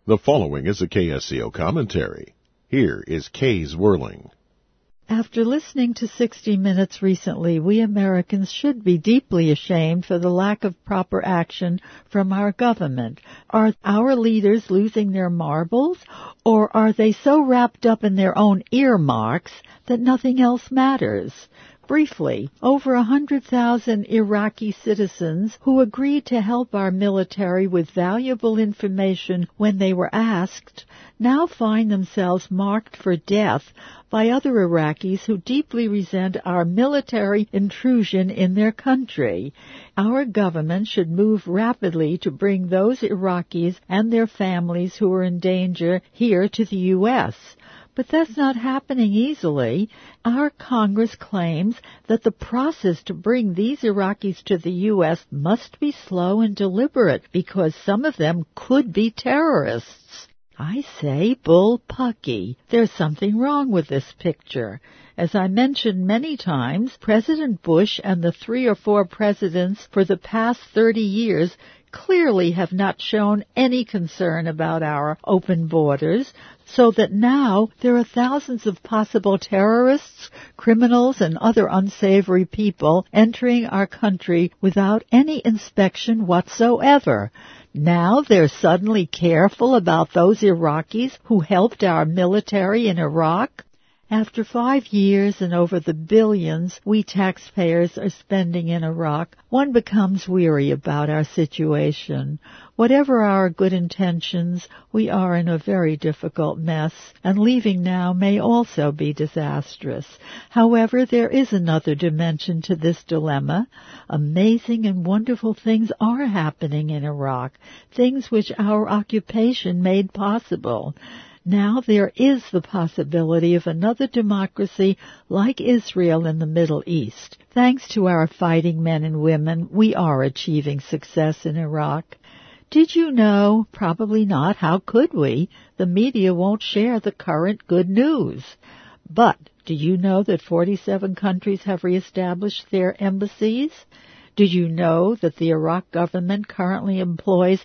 The following is a KSCO commentary. Here is Kay Zwerling. After listening to 60 Minutes recently, we Americans should be deeply ashamed for the lack of proper action from our government. Are our leaders losing their marbles, or are they so wrapped up in their own earmarks that nothing else matters? Briefly, over 100,000 Iraqi citizens who agreed to help our military with valuable information when they were asked now find themselves marked for death by other Iraqis who deeply resent our military intrusion in their country. Our government should move rapidly to bring those Iraqis and their families who are in danger here to the U.S., but that's not happening easily. Our Congress claims that the process to bring these Iraqis to the U.S. must be slow and deliberate because some of them could be terrorists. I say bullpucky. There's something wrong with this picture. As I mentioned many times, President Bush and the 3 or 4 presidents for the past 30 years clearly have not shown any concern about our open borders, so that now there are thousands of possible terrorists, criminals, and other unsavory people entering our country without any inspection whatsoever. Now they're suddenly careful about those Iraqis who helped our military in Iraq. After 5 years and over the billions we taxpayers are spending in Iraq, one becomes weary about our situation. Whatever our good intentions, we are in a very difficult mess, and leaving now may also be disastrous. However, there is another dimension to this dilemma. Amazing and wonderful things are happening in Iraq, things which our occupation made possible. Now there is the possibility of another democracy like Israel in the Middle East. Thanks to our fighting men and women, we are achieving success in Iraq. Did you know? Probably not. How could we? The media won't share the current good news. But do you know that 47 countries have reestablished their embassies? Did you know that the Iraq government currently employs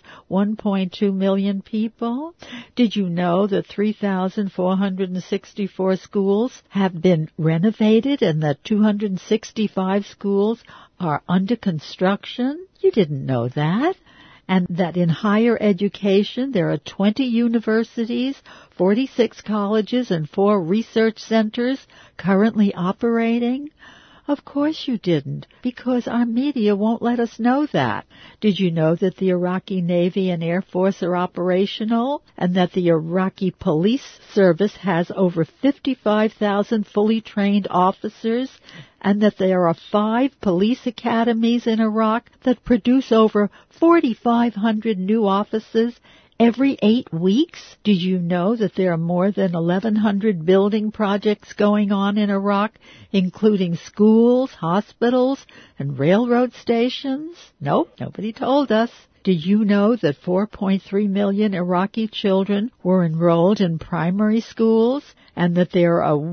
1.2 million people? Did you know that 3,464 schools have been renovated and that 265 schools are under construction? You didn't know that. And that in higher education there are 20 universities, 46 colleges, and 4 research centers currently operating? Of course you didn't, because our media won't let us know that. Did you know that the Iraqi Navy and Air Force are operational, and that the Iraqi Police Service has over 55,000 fully trained officers, and that there are 5 police academies in Iraq that produce over 4,500 new officers every 8 weeks? Did you know that there are more than 1,100 building projects going on in Iraq, including schools, hospitals, and railroad stations? Nope, nobody told us. Did you know that 4.3 million Iraqi children were enrolled in primary schools, and that there are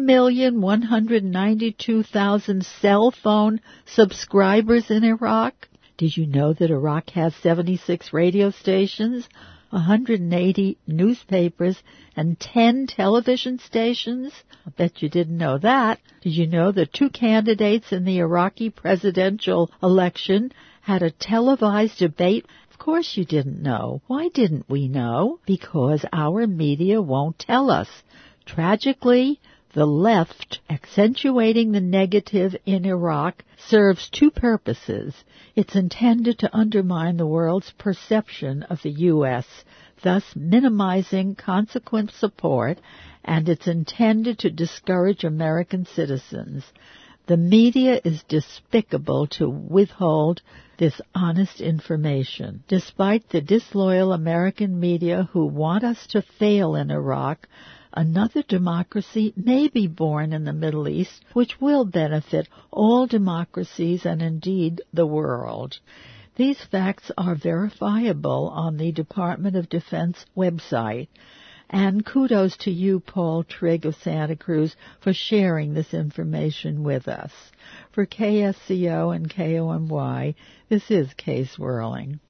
1,192,000 cell phone subscribers in Iraq? Did you know that Iraq has 76 radio stations, 180 newspapers, and 10 television stations? I bet you didn't know that. Did you know that 2 candidates in the Iraqi presidential election had a televised debate? Of course you didn't know. Why didn't we know? Because our media won't tell us. Tragically, the left, accentuating the negative in Iraq, serves 2 purposes. It's intended to undermine the world's perception of the U.S., thus minimizing consequent support, and it's intended to discourage American citizens. The media is despicable to withhold this honest information. Despite the disloyal American media who want us to fail in Iraq, another democracy may be born in the Middle East, which will benefit all democracies and indeed the world. These facts are verifiable on the Department of Defense website. And kudos to you, Paul Trigg of Santa Cruz, for sharing this information with us. For KSCO and KOMY, this is Kay Zwerling.